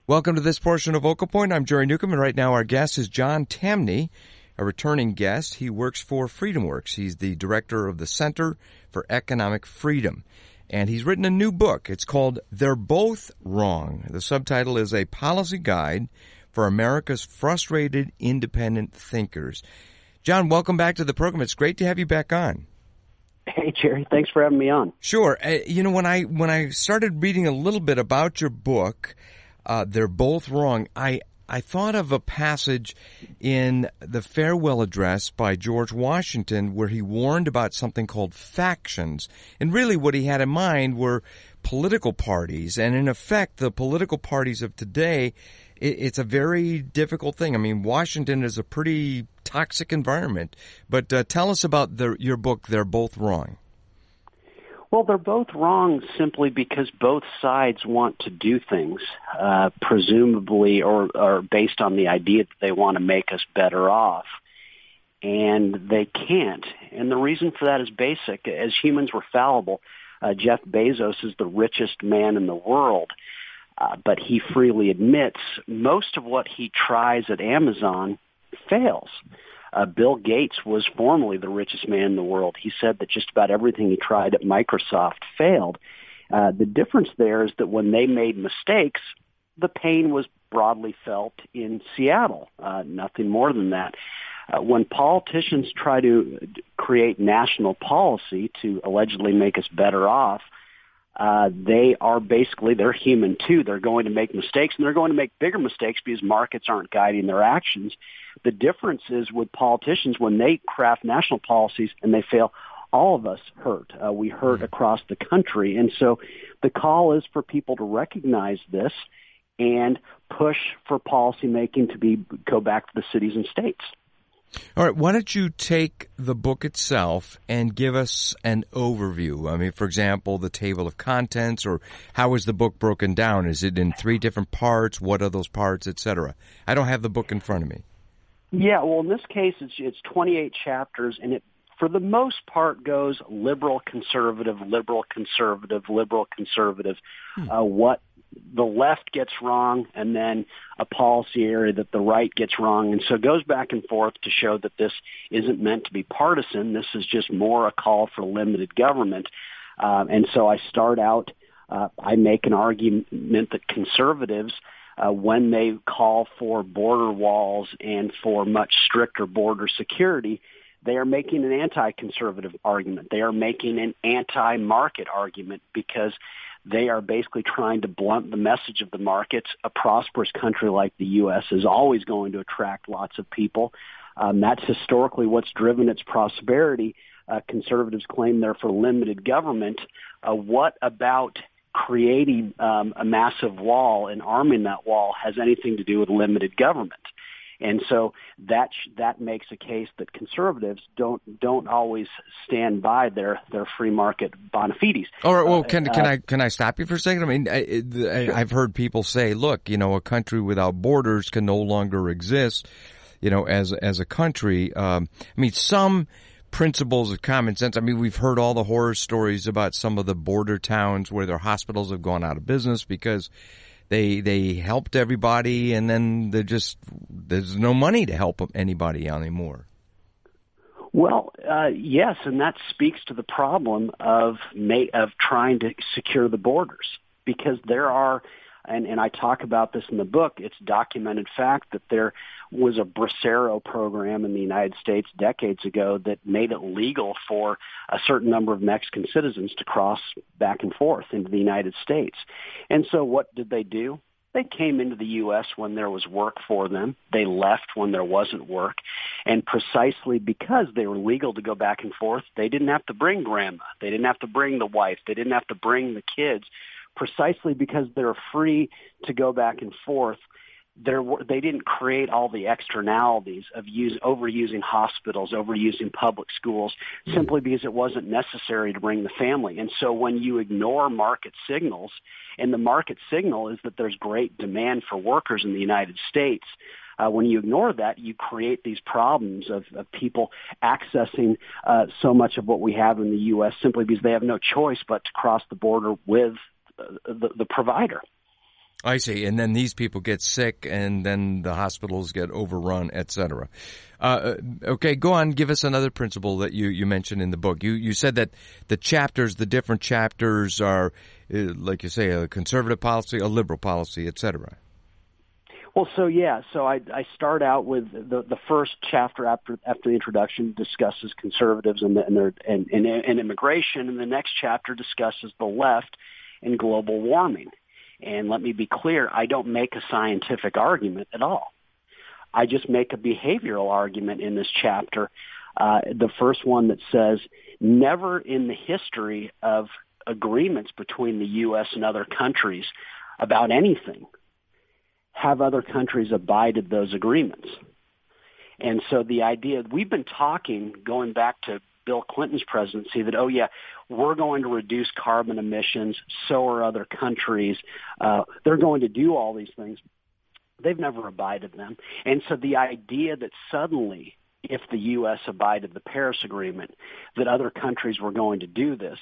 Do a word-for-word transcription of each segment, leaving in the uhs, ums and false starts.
Welcome to this portion of Vocal Point. I'm Jerry Newcomb, and right now our guest is John Tamny, a returning guest. He works for FreedomWorks. He's the director of the Center for Economic Freedom, and he's written a new book. It's called They're Both Wrong. The subtitle is A Policy Guide for America's Frustrated Independent Thinkers. John, welcome back to the program. It's great to have you back on. Hey, Jerry. Thanks for having me on. Sure. Uh, you know, when I when I started reading a little bit about your book, Uh, They're Both Wrong, I, I thought of a passage in the farewell address by George Washington where he warned about something called factions. And really what he had in mind were political parties. And in effect, the political parties of today, it, it's a very difficult thing. I mean, Washington is a pretty toxic environment. But uh, tell us about the, your book, They're Both Wrong. Well, they're both wrong simply because both sides want to do things, uh, presumably or, or based on the idea that they want to make us better off. And they can't. And the reason for that is basic. As humans, we're fallible. Uh, Jeff Bezos is the richest man in the world. Uh, but he freely admits most of what he tries at Amazon fails. Uh, Bill Gates was formerly the richest man in the world. He said that just about everything he tried at Microsoft failed. Uh, the difference there is that when they made mistakes, the pain was broadly felt in Seattle, uh, nothing more than that. Uh, when politicians try to create national policy to allegedly make us better off, uh, they are basically, they're human too. They're going to make mistakes, and they're going to make bigger mistakes because markets aren't guiding their actions. The difference is with politicians, when they craft national policies and they fail, all of us hurt. Uh, we hurt across the country. And so the call is for people to recognize this and push for policymaking to be go back to the cities and states. All right, why don't you take the book itself and give us an overview? I mean, for example, the table of contents, or how is the book broken down? Is it in three different parts? What are those parts, et cetera? I don't have the book in front of me. Yeah, well, in this case, it's, it's twenty-eight chapters, and it, for the most part, goes liberal, conservative, liberal, conservative, liberal, conservative, hmm. uh, what the left gets wrong, and then a policy area that the right gets wrong. And so it goes back and forth to show that this isn't meant to be partisan. This is just more a call for limited government. Uh, and so I start out, uh, I make an argument that conservatives, uh, when they call for border walls and for much stricter border security, they are making an anti-conservative argument. They are making an anti-market argument because they are basically trying to blunt the message of the markets. A prosperous country like the U S is always going to attract lots of people. Um, that's historically what's driven its prosperity. Uh, conservatives claim they're for limited government. Uh, what about creating um, a massive wall and arming that wall has anything to do with limited government? And so that that makes a case that conservatives don't don't always stand by their, their free market bona fides. All right. Well, can uh, can I can I stop you for a second? I mean, I, I, I've heard people say, "Look, you know, a country without borders can no longer exist." You know, as as a country, um, I mean, some principles of common sense. I mean, we've heard all the horror stories about some of the border towns where their hospitals have gone out of business because They they helped everybody, and then they just there's no money to help anybody anymore. Well, uh, yes, and that speaks to the problem of may, of trying to secure the borders, because there are, and, and I talk about this in the book, it's documented fact that there was a Bracero program in the United States decades ago that made it legal for a certain number of Mexican citizens to cross back and forth into the United States. And so what did they do? They came into the U S when there was work for them. They left when there wasn't work. And precisely because they were legal to go back and forth, they didn't have to bring grandma. They didn't have to bring the wife. They didn't have to bring the kids. Precisely because they're free to go back and forth, there were, they didn't create all the externalities of use, overusing hospitals, overusing public schools, simply because it wasn't necessary to bring the family. And so when you ignore market signals, and the market signal is that there's great demand for workers in the United States, uh, when you ignore that, you create these problems of, of people accessing uh, so much of what we have in the U S simply because they have no choice but to cross the border with uh, the, the provider. I see. And then these people get sick, and then the hospitals get overrun, et cetera. Uh, okay, go on. Give us another principle that you, you mentioned in the book. You you said that the chapters, the different chapters are, uh, like you say, a conservative policy, a liberal policy, et cetera. Well, so yeah, so I, I start out with the the first chapter after after the introduction discusses conservatives and the, and, their, and, and and immigration, and the next chapter discusses the left and global warming. And let me be clear, I don't make a scientific argument at all. I just make a behavioral argument in this chapter. Uh, the first one that says, never in the history of agreements between the U S and other countries about anything have other countries abided those agreements. And so the idea, we've been talking, going back to Bill Clinton's presidency, that, oh, yeah, we're going to reduce carbon emissions, so are other countries. Uh, they're going to do all these things. They've never abided them. And so the idea that suddenly, if the U S abided the Paris Agreement, that other countries were going to do this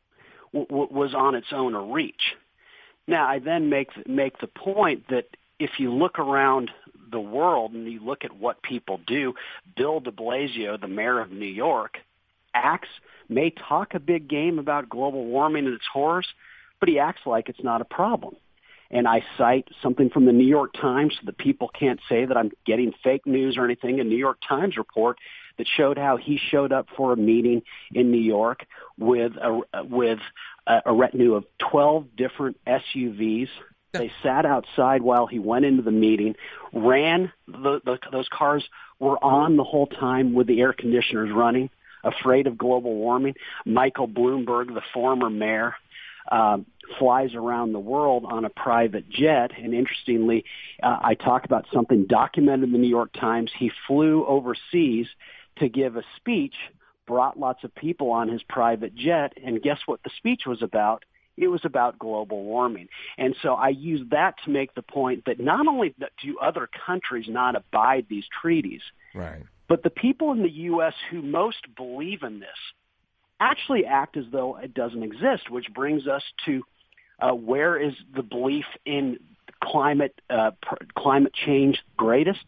w- w- was on its own a reach. Now, I then make make the point that if you look around the world and you look at what people do, Bill de Blasio, the mayor of New York, acts, may talk a big game about global warming and its horrors, but he acts like it's not a problem. And I cite something from the New York Times so that people can't say that I'm getting fake news or anything, a New York Times report that showed how he showed up for a meeting in New York with a, with a, a retinue of twelve different S U Vs. They sat outside while he went into the meeting, ran, the, the, those cars were on the whole time with the air conditioners running, afraid of global warming. Michael Bloomberg, the former mayor, uh, flies around the world on a private jet. And interestingly, uh, I talk about something documented in the New York Times. He flew overseas to give a speech, brought lots of people on his private jet, and guess what the speech was about? It was about global warming. And so I use that to make the point that not only do other countries not abide these treaties, right, but the people in the U S who most believe in this actually act as though it doesn't exist, which brings us to uh, where is the belief in climate uh, pr- climate change greatest?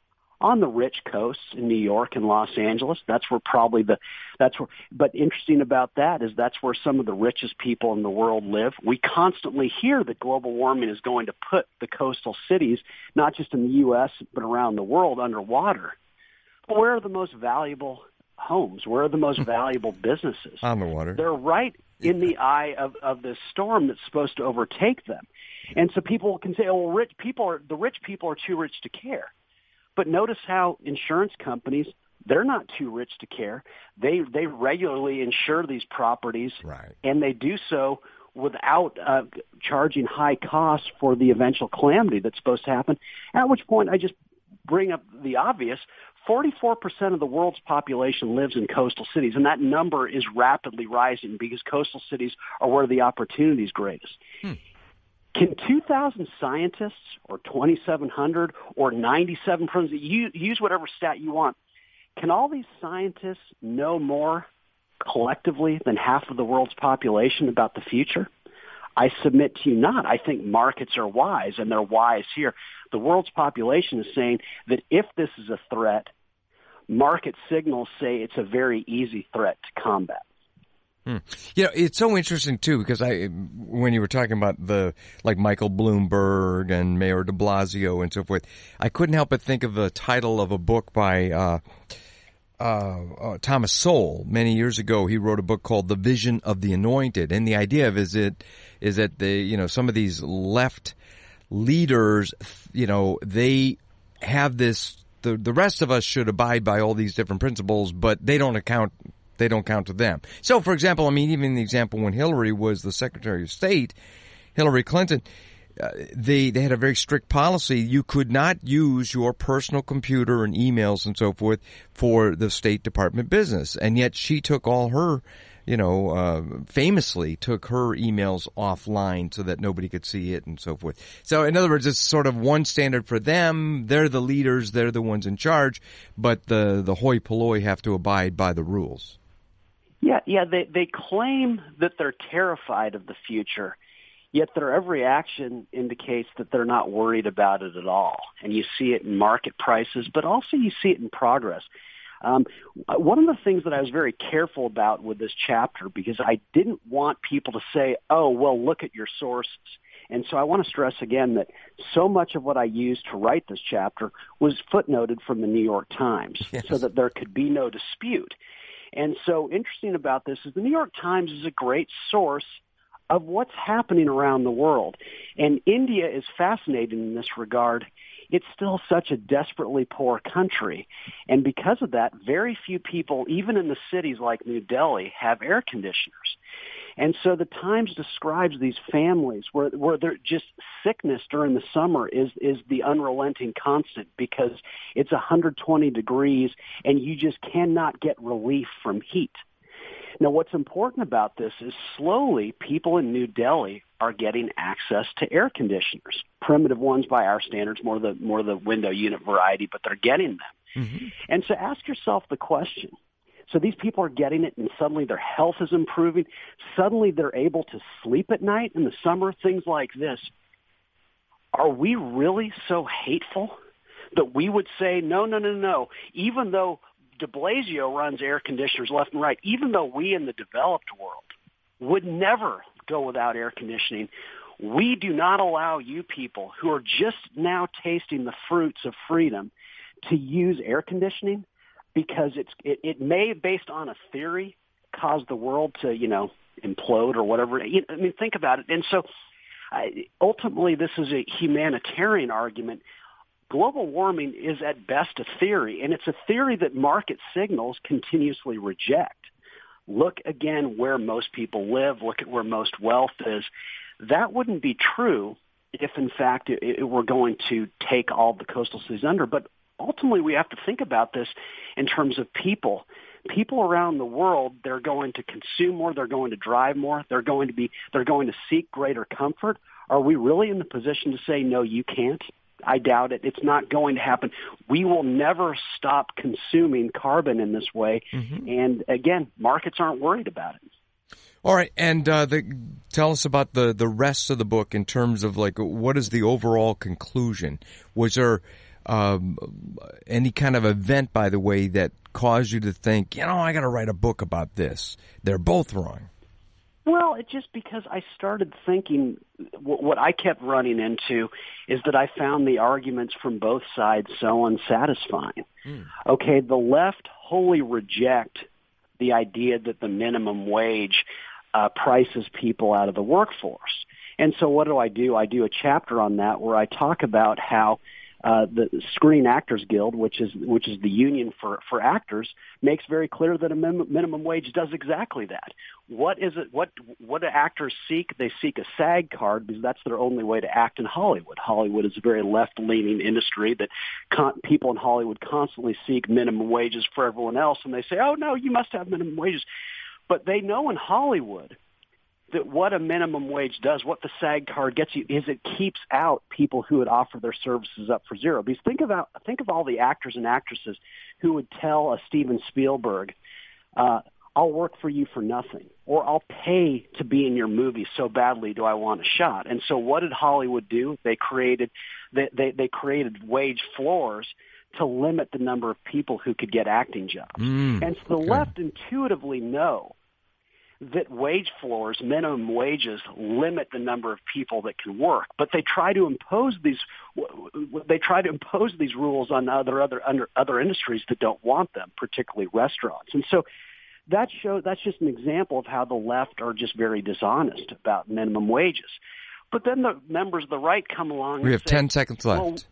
On the rich coasts in New York and Los Angeles. That's where probably the, that's where, but interesting about that is that's where some of the richest people in the world live. We constantly hear that global warming is going to put the coastal cities, not just in the U S, but around the world, underwater. But where are the most valuable homes? Where are the most valuable businesses? On the water. They're right in the eye of, of this storm that's supposed to overtake them. And so people can say, oh, rich people are, the rich people are too rich to care. But notice how insurance companies, they're not too rich to care. They they regularly insure these properties, right, and they do so without uh, charging high costs for the eventual calamity that's supposed to happen, at which point I just bring up the obvious. forty-four percent of the world's population lives in coastal cities, and that number is rapidly rising because coastal cities are where the opportunity is greatest. Hmm. Can two thousand scientists or twenty-seven hundred or ninety-seven percent, you use whatever stat you want, can all these scientists know more collectively than half of the world's population about the future? I submit to you not. I think markets are wise, and they're wise here. The world's population is saying that if this is a threat, market signals say it's a very easy threat to combat. Hmm. You know, it's so interesting too because I, when you were talking about the like Michael Bloomberg and Mayor de Blasio and so forth, I couldn't help but think of the title of a book by uh, uh, uh, Thomas Sowell. Many years ago, he wrote a book called "The Vision of the Anointed," and the idea of is it is that the you know some of these left leaders, you know, they have this. The the rest of us should abide by all these different principles, but they don't account. They don't count to them. So, for example, I mean, even the example when Hillary was the Secretary of State, Hillary Clinton, uh, they they had a very strict policy. You could not use your personal computer and emails and so forth for the State Department business. And yet she took all her, you know, uh, famously took her emails offline so that nobody could see it and so forth. So, in other words, it's sort of one standard for them. They're the leaders. They're the ones in charge. But the, the hoi polloi have to abide by the rules. Yeah, yeah, they they claim that they're terrified of the future, yet their every action indicates that they're not worried about it at all. And you see it in market prices, but also you see it in progress. Um, one of the things that I was very careful about with this chapter, because I didn't want people to say, oh, well, look at your sources. And so I want to stress again that so much of what I used to write this chapter was footnoted from the New York Times, yes, so that there could be no dispute. And so interesting about this is the New York Times is a great source of what's happening around the world. And India is fascinating in this regard. It's still such a desperately poor country. And because of that, very few people, even in the cities like New Delhi, have air conditioners. And so the Times describes these families where, where they're just sickness during the summer is, is the unrelenting constant because it's one hundred twenty degrees and you just cannot get relief from heat. Now, what's important about this is slowly people in New Delhi are getting access to air conditioners, primitive ones by our standards, more the more the window unit variety, but they're getting them. Mm-hmm. And so ask yourself the question. So these people are getting it, and suddenly their health is improving. Suddenly they're able to sleep at night in the summer, things like this. Are we really so hateful that we would say, no, no, no, no, even though de Blasio runs air conditioners left and right, even though we in the developed world would never go without air conditioning, we do not allow you people who are just now tasting the fruits of freedom to use air conditioning because it's it, it may, based on a theory, cause the world to, you know, implode or whatever. I mean, think about it. And so I, ultimately this is a humanitarian argument. Global warming is at best a theory, and it's a theory that market signals continuously reject. Look again where most people live. Look at where most wealth is. That wouldn't be true if, in fact, it, it were going to take all the coastal cities under. But ultimately, we have to think about this in terms of people. People around the world, they're going to consume more. They're going to drive more. They're going to be. They're going to seek greater comfort. Are we really in the position to say, no, you can't? I doubt it. It's not going to happen. We will never stop consuming carbon in this way. Mm-hmm. And again, markets aren't worried about it. All right. And uh, the, tell us about the, the rest of the book in terms of, like, what is the overall conclusion? Was there um, any kind of event, by the way, that caused you to think, you know, I got to write a book about this? They're both wrong. Well, it just because I started thinking, what I kept running into is that I found the arguments from both sides so unsatisfying. Mm. Okay, the left wholly reject the idea that the minimum wage uh, prices people out of the workforce. And so what do I do? I do a chapter on that where I talk about how Uh, the Screen Actors Guild, which is which is the union for, for actors, makes very clear that a min- minimum wage does exactly that. What is it? What what do actors seek? They seek a SAG card because that's their only way to act in Hollywood. Hollywood is a very left-leaning industry that con- people in Hollywood constantly seek minimum wages for everyone else, and they say, "Oh no, you must have minimum wages." But they know in Hollywood that what a minimum wage does, what the SAG card gets you, is it keeps out people who would offer their services up for zero. Because think about think of all the actors and actresses who would tell a Steven Spielberg, uh, "I'll work for you for nothing," or "I'll pay to be in your movie. So badly do I want a shot." And so, what did Hollywood do? They created they they, they created wage floors to limit the number of people who could get acting jobs. Mm, and so the okay. left intuitively know that wage floors, minimum wages, limit the number of people that can work, but they try to impose these. They try to impose these rules on other other under other industries that don't want them, particularly restaurants. And so that show that's just an example of how the left are just very dishonest about minimum wages. But then the members of the right come along. We and have say, ten seconds left. Well,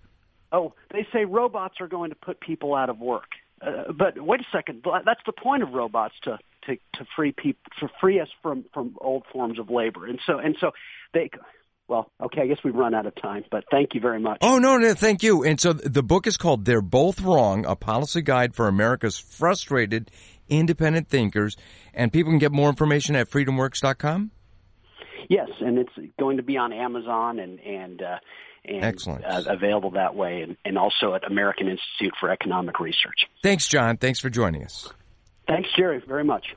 oh, they say robots are going to put people out of work. Uh, but wait a second. That's the point of robots to. To, to free people, to free us from, from old forms of labor, and so and so they. Well, okay, I guess we've run out of time, but thank you very much. Oh no, no, thank you. And so the book is called "They're Both Wrong: A Policy Guide for America's Frustrated Independent Thinkers," and people can get more information at freedom works dot com. Yes, and it's going to be on Amazon and and. Uh, And Excellent. Uh, available that way, and, and also at American Institute for Economic Research. Thanks, John. Thanks for joining us. Thanks, Jerry, very much.